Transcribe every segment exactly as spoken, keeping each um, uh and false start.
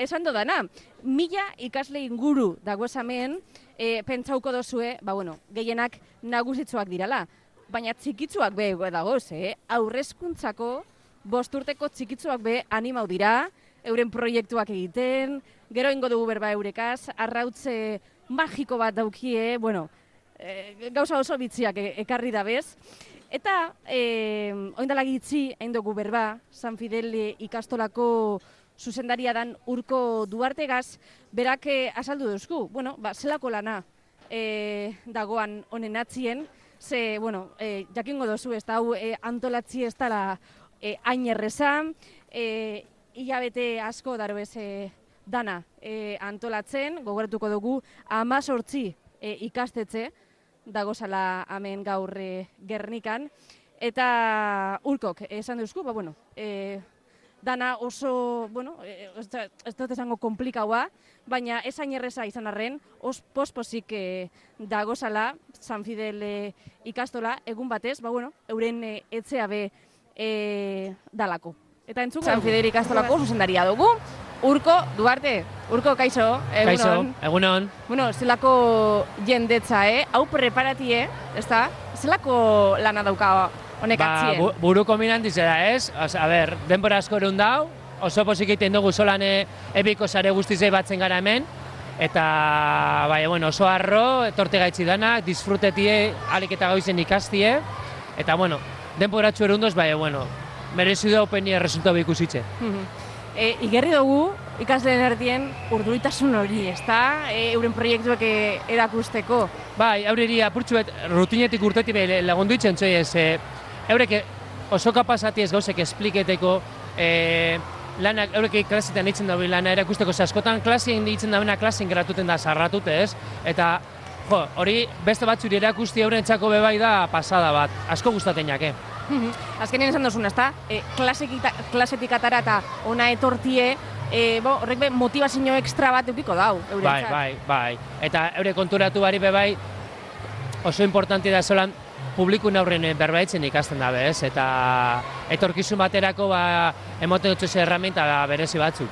esan dodana, mila ikasle inguru dagoz hemen, e, pentsauko dozue, ba bueno, gehienak nagusitzuak dirala, baina txikitzuak be dagoz, eh? Aurrezkuntzako, bosturteko txikitzuak be animau dira, euren proiektuak egiten, gero ingo dugu berba eurekaz, arrautze magiko bat daukie, bueno, e, gauza oso bitziak e, ekarri da bez. Eta, e, oindala gitzi, egin dugu berba, San Fidel ikastolako zuzendaria dan Urko Duartegaz, berak e, azaldu duzku, bueno, ba, zelako lana e, dagoan honen atzien, ze, bueno, e, jakingo dozu, ez da, hau e, antolatzi ez dala e, hain errezan, e, hilabete asko daro ez e, dana e, antolatzen, gogoratuko dugu, amazortzi e, ikastetxe, dagozala hemen gaur e, Gernikan, eta Urkok esan duzku, ba, bueno, e, dana oso, bueno, e, ez dut esango komplikaua, baina esain erreza izan arren, os pospozik e, dagozala San Fidel e, ikastola, egun batez, ba, bueno, euren e, etzea be e, dalako. Eta entzuko San Fidel ikastolako zuzendaria dugu, Urko Duarte. Urko, kaixo, egunon. Kaixo, egunon. Bueno, zelako jendetza, eh? Hau preparatie, ez da? Zelako lana dauka honek atzien? Ba, buruko minan dizera, ez? Osa, a ber, denbora asko erun dau, oso posik egiten dugu solan epiko sare guztizei batzen gara hemen, eta, bai, bueno, oso arro, etorte gaitzi dana, disfrutetie, alik eta goizen ikastie, eta, bueno, denboratxo erundoz, bai, bueno, merezi da openia resultatu ikusitxe. E, igerri dugu, ikasleen erdien urduritasun hori, ez da? E, euren proiektuak e, erakusteko. Bai, aurreri apurtxuet rutinetik urteti behi lagundu itzen zoi ez, e, eurek oso kapazati ez gauzek espliketeko, e, lanak, eurek klasetan eitzen dabe lana erakusteko, askotan klasien eitzen dabena klasien geratuten da sarratute ez, eta jo, hori beste batzuri erakusti euren txako bebai da pasada bat, asko gustatenak, eh? Azkenean esan dozun, ez da? E, klasetik atara eta ona etortie, e, bo, horrek be motivazio ekstra bat eukiko dau, eurentzat. Bai, bai, bai. Eta eure konturatu bari bebai oso importanti da zolan publikun aurren berbaitzen ikasten dabe, ez? Eta etorkizun baterako ba, emoten dutzu ze herramienta berezi batzuk.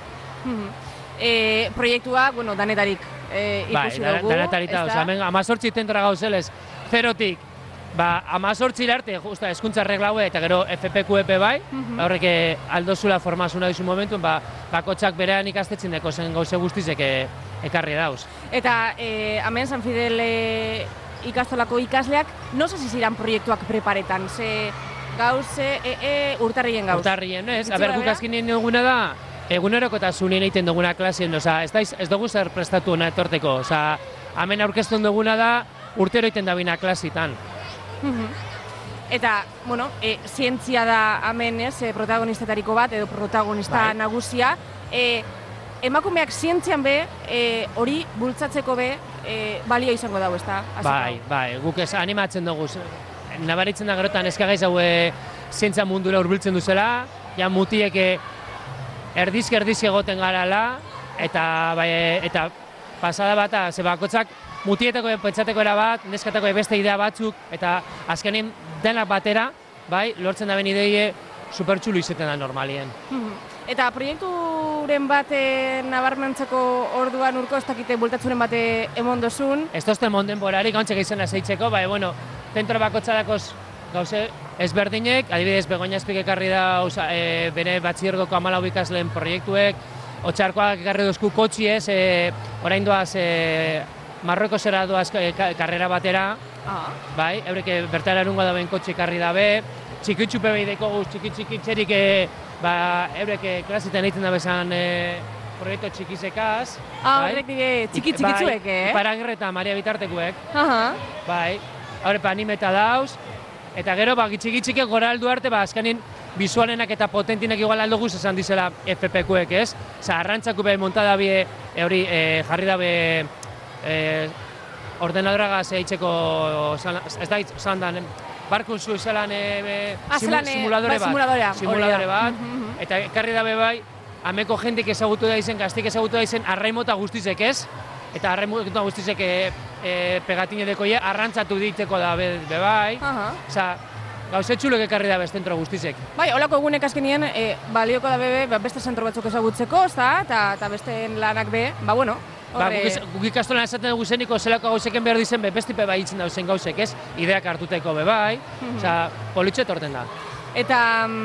E, proiektua, bueno, danetarik e, ikusi bai, dugu. Bai, danetarik da, oza, hemen amazortzi tentora gauzelez, zerotik, ba, amazortzi arte, justa, eskuntza reglaue eta gero F P Q E P bai, mm-hmm. Horrek aldozula formazuna dizu momentuen, ba, bakotxak berean ikastetzen deko zen gauze guztizek ekarri dauz. Eta e, hemen San Fidel e, ikastolako ikasleak, no sasi ziren proiektuak preparetan, ze gauz, e, e, urtarrien gauz. Urtarrien, ez? Aber, guk azkenien duguna da, egunerokotasunien egiten duguna klasien, oza, ez, da, ez dugu zer prestatu hona etorteko, oza, hemen aurkezten duguna da, urtero egiten dabina klasitan. Eta, bueno, e, zientzia da hemen, ez, e, protagonistatariko bat, edo protagonista bai. Nagusia. E, emakumeak zientzian be, e, hori bultzatzeko be, e, balio izango dago, ez da? Bai, bai, guk ez animatzen dugu. Nabaritzen da gerotan eskagaiz hau e, zientzia mundura hurbiltzen duzela, ja mutiek erdizk-erdizk egoten garala, eta, bai, eta pasada bat, ze bakotzak, mutietako pentsateko era bat, neskatako beste idea batzuk, eta azkenin denak batera, bai, lortzen da ben ideie supertxulu izeten da normalien. Eta proiekturen bate nabarmentzeko orduan Urko ez dakite bultatzuren bate emon dozun? Ez tozten monden borari, gauntzek izena zeitzeko, bai, bueno, zentro bakotxadakoz gauze ezberdinek, adibidez Begoña Azpik ekarri da e, bere batxiergoko hamalau ikasleen proiektuek, Otxarkoak ekarri duzku kotxiez, e, orain doaz e, Marroko zera doaz e, karrera batera, ah. Bai, eureke bertara erungo daben kotxe ekarri dabe, txikitxupe behideko guz, txikitxikitxerik e, ba, eureke klasiten egiten dabezan e, proiektu txikizekaz. Ah, bai? Horrek dige txikitxikitzuek, eh? Iparagirre eta Maria Bitartekuek. Aha. Bai, horrepa animeta dauz, eta gero, ba, gitxikitxike gora aldu arte, ba, azkenin bizualenak eta potentinak igual aldo guz esan dizela F P Q-ek, ez? Oza, arrantzako behi montada bie, hori, e, jarri dabe e, ordenadoragaz eitzeko, ez da, zandan, barkun zu zelan e, ah, simu, simuladore ba, bat, simuladore bat, eta ekarri dabe bai, ameko jentik ezagutu da izen, gaztik ezagutu da izen, arraimota guztizek ez, eta arraimota guztizek e, e, pegatine dekoie, arrantzatu diteko da be, be bai, uh-huh. Oza, gauze txulok ekarri da zentro guztizek. Bai, holako egunek azkenien, e, balioko da bebe, ba, beste zentro batzuk ezagutzeko, ezta, eta eta beste lanak be, ba, bueno, Ba, guk ikastolan esaten dugu zeniko zelako gauzeken behar dizen be, bestipe bai itzen dauzen gauzek, ez? Ideak hartuteko be bai, osea, politxe etorten da. Eta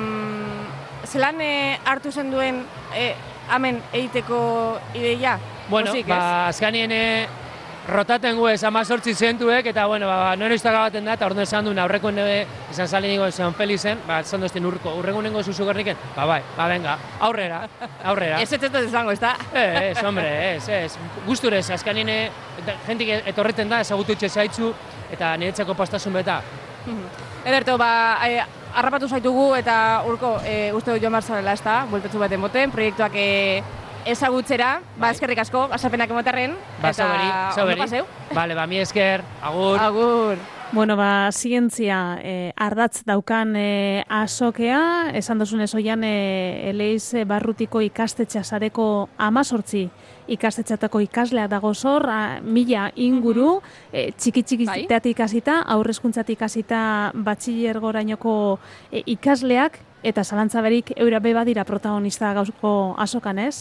mm, zelan e, hartu zen duen e, hemen egiteko ideia? Bueno, Osik, ba, azkanien rotaten gu ez amazortzi zentuek, eta, bueno, ba, nore iztaga baten da, eta orduan esan duen aurreko nebe, esan salen nigo esan felizen, ba, esan duzten urko, urrengo nengo zuzugarriken, ba, bai, ba, venga, aurrera, aurrera. Ez ez ez izango, ez da? Ez, hombre, ez, ez, gusturez, azkanien jentik etorreten da, ezagutu itxe zaitzu, eta niretzeko postasun beta. Ederto, ba, e, harrapatu zaitugu, eta urko, e, uste dut joan barzarela, ez da, bultetzu bat emoten, proiektuak e, ezagutzera, ba, eskerrik asko, asapenak emotarren, ba, eta ondo paseu. Bale, ba, mi esker, agur. Agur. Bueno, ba, zientzia eh, ardatz daukan eh, azokea, esan duzunez oian eh, Eleiz Barrutiko ikastetxa sareko amazortzi ikastetxatako ikasleak dago zor, a, mila inguru, eh, txiki-txikitatik hasita, aurrezkuntzatik hasita batxilergorainoko eh, ikasleak, eta zalantzaberik eura be badira protagonista gauzko azokan, ez?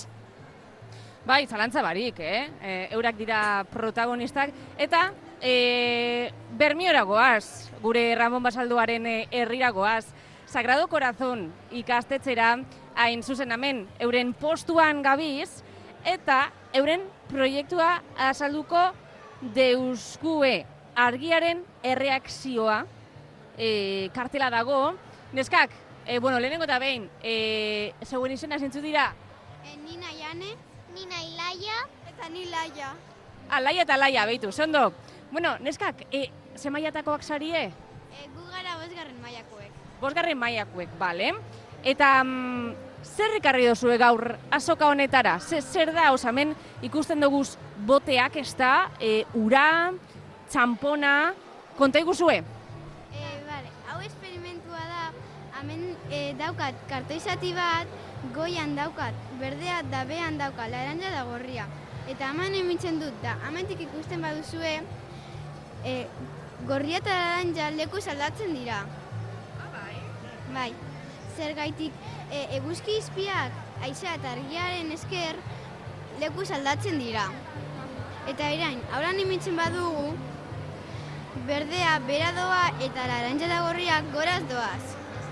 Bai, zalantza barik, eh? E, eurak dira protagonistak, eta e, Bermiora goaz, gure Ramon Basalduaren e, herrira goaz, Sagrado Corazon ikastetxera, hain zuzen hemen, euren postuan gabiz, eta euren proiektua azalduko deuskue argiaren erreakzioa e, kartela dago. Neskak, e, bueno, lehenengo eta behin, e, zeuen izena zintzu dira? E, Nina Jane, Nina Ilaia, eta ni Laia. Ah, Laia eta Laia, behitu, zondo. Bueno, neskak, e, ze mailatakoak sarie? E, gu gara bosgarren mailakoek. Bosgarren mailakoek, bale. Eta mm, zer ekarri dozue gaur azoka honetara? Zer, zer da, osamen, ikusten duguz boteak ez da, e, ura, txampona, konta iguzue? E, bale, hau esperimentua da, hemen e, daukat kartoizati bat, goian daukat, berdea da behan daukat, laranja da gorria. Eta hemen emitzen dut da, hementik ikusten baduzue, e, gorria eta laranja leku aldatzen dira. Ah, bai? Bai, zergaitik e, eguzki izpiak, haizea eta argiaren esker leku aldatzen dira. Eta erain, hauran emitzen badugu, berdea bera doa eta laranja da gorriak goraz doaz.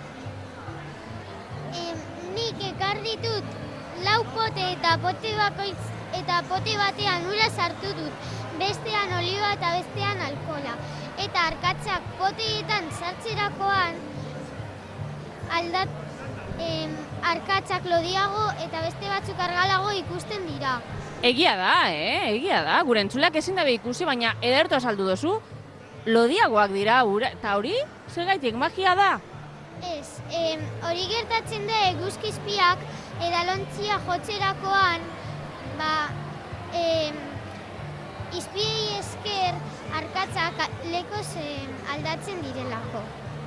Nik ekar ditut lau pote eta pote bakoitz eta pote batean ura sartu dut, bestean oliba eta bestean alkohola. Eta arkatzak poteetan sartzerakoan aldat em, arkatzak lodiago eta beste batzuk argalago ikusten dira. Egia da, eh? Egia da. Gure entzulak ezin dabe ikusi, baina ederto azaldu dozu, lodiagoak dira, ura, eta hori, zergaitik magia da? Ez, em, hori gertatzen da eguzkizpiak edalontzia jotzerakoan, ba, em, izpiei esker arkatzak lekoz em, aldatzen direlako.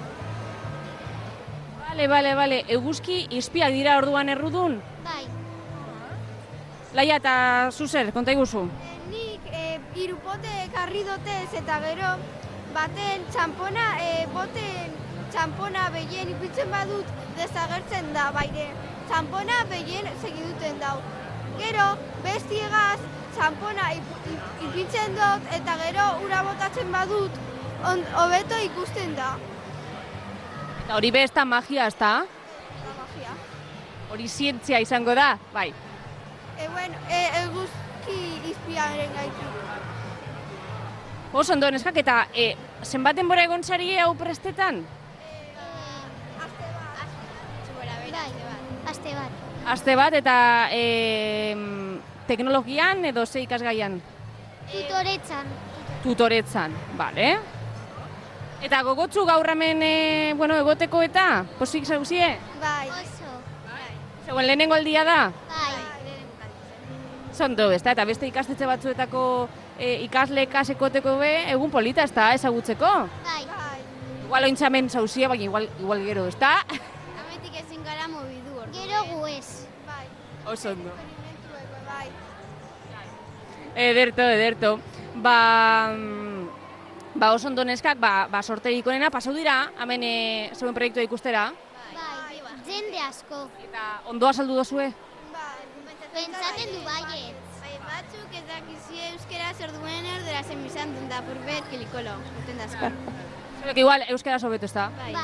Bale, bale, bale, eguzki izpiak dira orduan errudun? Bai. Laia eta zuzer, konta iguzu? E, nik e, irupote ekarri dotez eta gero baten txampona, e, boten txampona behien ipitzen badut desagertzen da, baire txampona behien segiduten dau. Gero, bestiegaz txampona ip, ip, ipitzen dut eta gero ura botatzen badut on, hobeto ikusten da. Eta hori be ez da magia, ez da? Da magia. Hori zientzia izango da, bai. E, bueno, e, eguzki izpiaren gaitu. Oso ondo, neskak, eta e, zenbat denbora egon zarie hau prestetan? Aste bat. Bai, aste bat. Aste bat, eta e, teknologian edo ze ikasgaian? Tutoretzan. Tutoretzan, bale. Eta gogotsu gaur hemen, e, bueno, egoteko eta, posik zauzie? Bai. Oso. Zegoen lehenengo aldia da? Bai. Zondo, ez da, eta beste ikastetxe batzuetako e, ikasle kasekoteko be, egun polita, ez da, ezagutzeko? Bai. Bai. Igual ointzamen zauzie, baina igual, igual gero, ez da? Ametik ezin gara mobidu hor. Gero gu ez. Bai. Oso ondo. Esperimentueko, bai. Ederto, ederto. Ba, mm, ba, oso ondo neskak, ba, ba sorterik onena, pasau dira, hemen e, zeuen proiektua ikustera. Bai, jende asko. Eta ondo azaldu dozue? Pentsatzen du baiet. Bai, batzuk ez dakizie euskera zer duen erdera zen bizan duen da purbet kilikolo, guten dazko. Zero que igual euskera sobeto ez da. Bai.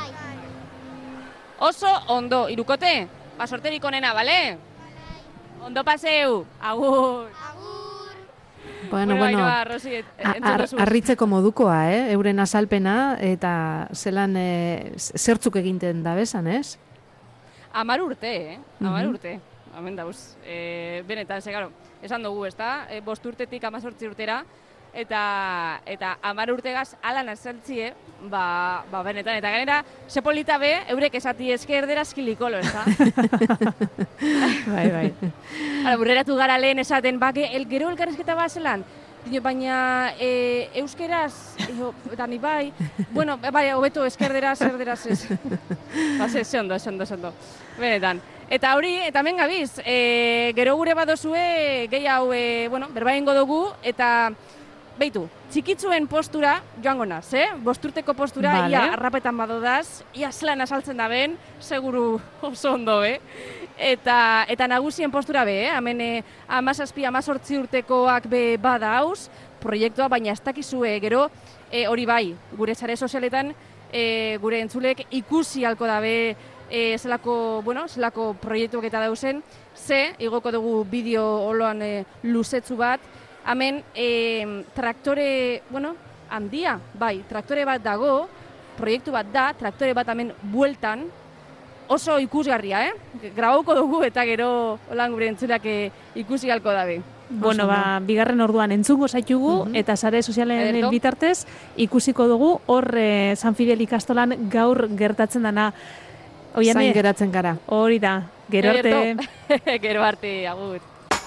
Oso ondo, irukote, ba sorterik onena, bale? Ondo paseu, agur! Bueno, bueno, Ainhoa, Rosi, entzun ar, duzu. arritzeko modukoa, eh? Euren azalpena eta zelan eh, zertzuk egiten da bezan, ez? Amar urte, eh? Amar Mhm. urte. Hemen dauz. E, benetan, ze, garo, esan dugu, ezta? E, bost urtetik amazortzi urtera, eta eta hamar urtegaz alan azaltzie, ba, ba benetan, eta gainera, sepolita be, eurek esati eske erderaz kilikolo, ezta? Bai, bai. Hala, burreratu gara lehen esaten, bake, el, gero elkarrizketa bat zelan, Dino, baina e, euskeraz, jo, eta ni bai, bueno, bai, hobeto eskerderaz, erderaz ez. Ba, ze, ze ondo, ze ondo, ze ondo. Benetan. Eta hori, eta hemen gabiz, e, gero gure badozue, gehi hau, e, bueno, berba ingo dugu, eta beitu, txikitzuen postura joango naz, eh? Bosturteko postura, Vale. ia arrapetan badodaz, ia zelan asaltzen da ben, seguru oso ondo, eh? Eta, eta nagusien postura be, eh? Hemen eh, amazazpi, amazortzi urtekoak be badauz, proiektua, baina ez dakizue, gero, eh, hori bai, gure sare sozialetan, eh, gure entzulek ikusi halko dabe, e, zelako, bueno, zelako proiektuak eta dauzen, ze, igoko dugu bideo oloan e, luzetzu bat, hemen e, traktore, bueno, handia, bai, traktore bat dago, proiektu bat da, traktore bat hemen bueltan, oso ikusgarria, eh? Grabauko dugu eta gero holan gure entzuleak e, ikusi halko dabe. Bueno, ba, bigarren orduan entzungo zaitugu, Mhm. eta sare sozialen Ederto. bitartez ikusiko dugu hor e, San Fidel ikastolan gaur gertatzen dana. Oiane, Zain geratzen gara. hori da, gero arte. Ederto. Gero arte, agur.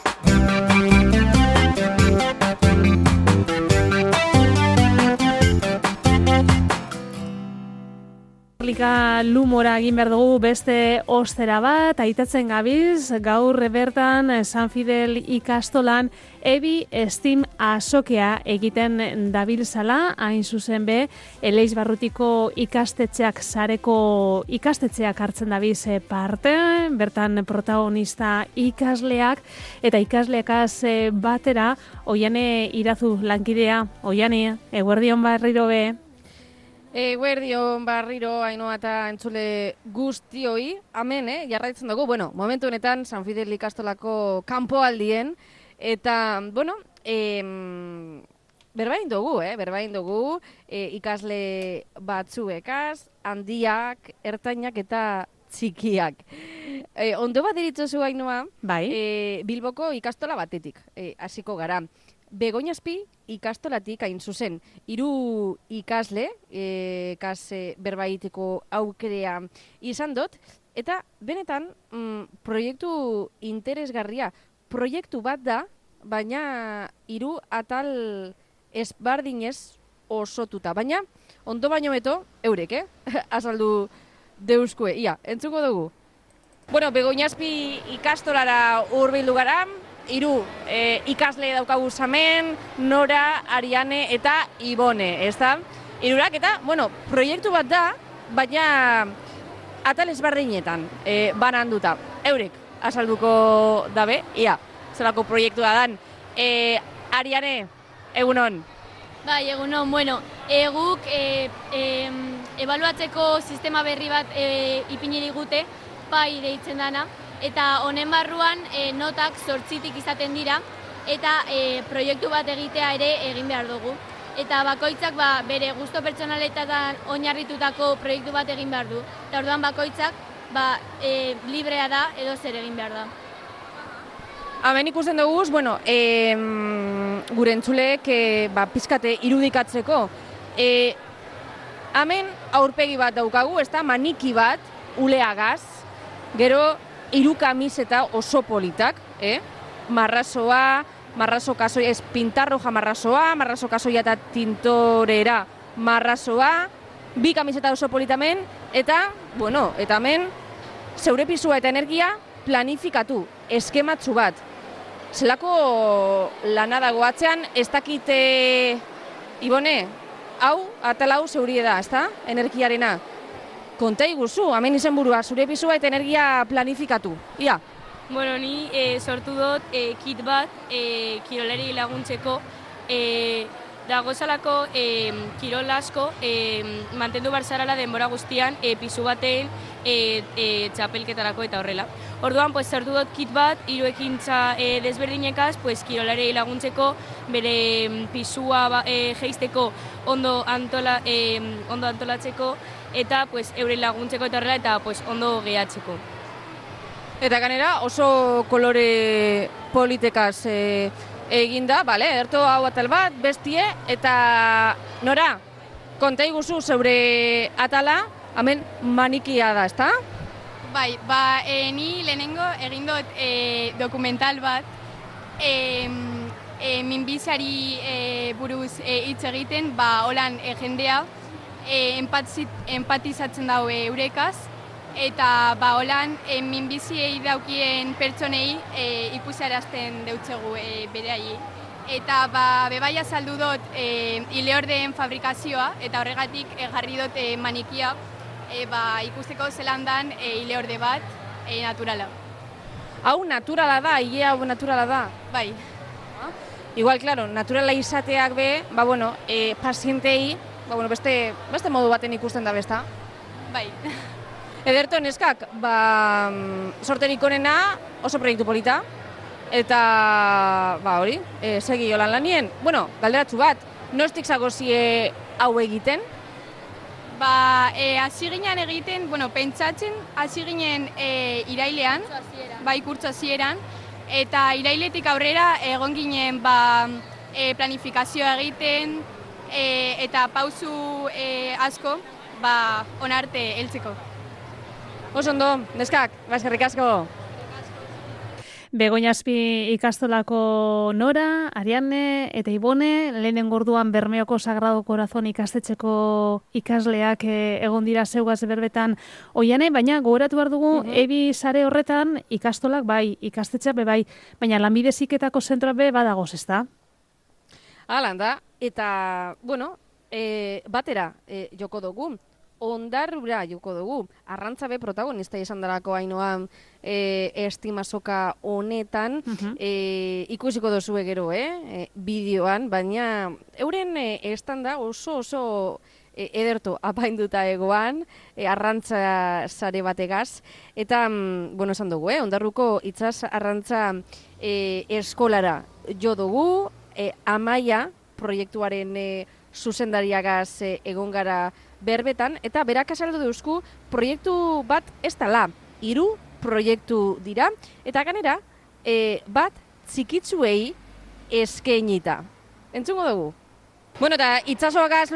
Lika lumora egin behar dugu beste ostera bat, aitatzen gabiz, gaur bertan San Fidel ikastolan ebi estim azokea egiten dabiltzala, hain zuzen be, Eleiz Barrutiko ikastetxeak sareko ikastetxeak hartzen dabiz parte, bertan protagonista ikasleak, eta ikasleakaz batera, Oiane Irazu lankidea, Oiane, eguerdion barriro be. Eguerdion barriro, Ainhoa eta entzule guztioi, amen, eh? Jarraitzen dugu, bueno, momentu honetan San Fidel ikastolako kanpoaldien, eta, bueno, em, berbain dugu, eh? Berbain dugu, e, ikasle batzuekaz, handiak, ertainak eta txikiak. E, ondo bat diritzozu, Ainhoa, Bai. e, Bilboko ikastola batetik, e, hasiko gara. Begoñazpi ikastolatik hain zuzen, hiru ikasle, e, kas e, berbaiteko aukrea izan dut, eta benetan mm, proiektu interesgarria, proiektu bat da, baina hiru atal ezbardinez osotuta, baina ondo baino beto, eurek, eh? Azaldu deuskue, ia, entzuko dugu. Bueno, Begoñazpi ikastolara hurbildu gara, hiru e, ikasle daukagu hemen, Nora, Ariane eta Ibone, ezta? Hirurak eta, bueno, proiektu bat da, baina atal ezberdinetan e, bananduta. Eurek azalduko dabe, ia, zelako proiektua dan. E, Ariane, egunon. Bai, egunon, bueno, e, guk e, e, ebaluatzeko sistema berri bat e, ipini digute, pai deitzen dana, eta honen barruan e, notak zortzitik izaten dira, eta e, proiektu bat egitea ere egin behar dugu. Eta bakoitzak ba, bere gusto pertsonaletan oinarritutako proiektu bat egin behar du. Eta orduan bakoitzak ba, e, librea da edo zer egin behar da. Hemen ikusten dugu, bueno, e, gure entzuleek e, ba, pizkate irudikatzeko. E, hemen aurpegi bat daukagu, ez da, maniki bat, uleagaz, gero hiru kamiseta oso politak, eh? Marrazoa, marrazo kasoia, ez pintarroja marrazoa, marrazo kasoia eta tintorera marrazoa, bi kamiseta oso politamen, eta, bueno, eta hemen, zeure pisua eta energia planifikatu, eskematzu bat. Zelako lana dago atzean, ez dakite, Ibone, hau, atal hau zeurie da, ezta? Energiarena. Konta iguzu, hemen izen burua, zure pisua eta energia planifikatu. Ia. Bueno, ni e, sortu dut e, kit bat e, kirolari laguntzeko. E, Dagozalako e, kirol asko e, mantendu barzarala denbora guztian e, pisu baten e, e, txapelketarako eta horrela. Orduan, pues, sortu dut kit bat, hiru ekintza e, desberdinekaz, pues, kirolari laguntzeko, bere pisua ba, e, jeisteko ondo, antola, e, ondo antolatzeko, eta pues, euren laguntzeko eta horrela, eta pues, ondo gehatzeko. Eta ganera oso kolore politekaz e, eginda, bale, ederto hau atal bat, bestie, eta nora, konta iguzu zeure atala, hemen manikia da, ezta? Bai, ba, e, ni lehenengo egin dut e, dokumental bat, e, e, minbizari e, buruz e, hitz egiten, ba, holan e, jendea e, empatizatzen dago e, eurekaz, eta ba, holan e, minbiziei daukien pertsonei e, ikusarazten deutzegu e, bereai. Eta ba, bebaia saldu dut e, ileordeen fabrikazioa, eta horregatik e, jarri dut e, manikia, e, ba, ikusteko zelandan e, ileorde bat e, naturala. Hau naturala da, ile hau naturala da? Bai. Igual, claro, naturala izateak be, ba, bueno, e, pazientei, ba, bueno, beste, beste modu baten ikusten da besta. Bai. Ederto, neskak, ba, sorterik onena oso proiektu polita, eta, ba, hori, e, segi holan lanien. Bueno, galderatzu bat, nostik zagozie hau egiten? Ba, e, hasi ginen egiten, bueno, pentsatzen, hasi ginen e, irailean, bai, kurtso hasieran, eta irailetik aurrera egon ginen, ba, e, planifikazioa egiten, e, eta pausu e, asko, ba, onarte heltzeko. Oso ondo, neskak, baskerrik asko. Begoñazpi ikastolako Nora, Ariane eta Ibone, lehenen gorduan Bermeoko Sagrado Corazon ikastetxeko ikasleak egon dira zeugaz berbetan oiane, baina gogoratu behar dugu, uh-huh. Ebi sare horretan ikastolak bai, ikastetxea be bai, baina lanbide heziketako zentroa be badagoz, ezta? Alan da, eta, bueno, e, batera e, joko dugu. Ondarrura joko dugu. Arrantza be protagonista izan darako Ainoa e, estimasoka honetan, uh-huh. e, ikusiko duzue gero, eh? E, bideoan, baina euren e, estanda oso oso e, ederto apainduta egoan, e, arrantza sare bategaz, eta, mm, bueno, esan dugu, eh? Ondarruko itzaz arrantza e, eskolara jo dugu, e, Amaia proiektuaren e, zuzendariagaz e, egon gara berbetan, eta berak azaldu duzku proiektu bat ez dela, hiru proiektu dira, eta ganera e, bat txikitzuei eskainita. Entzungo dugu? Bueno, eta itsasoagaz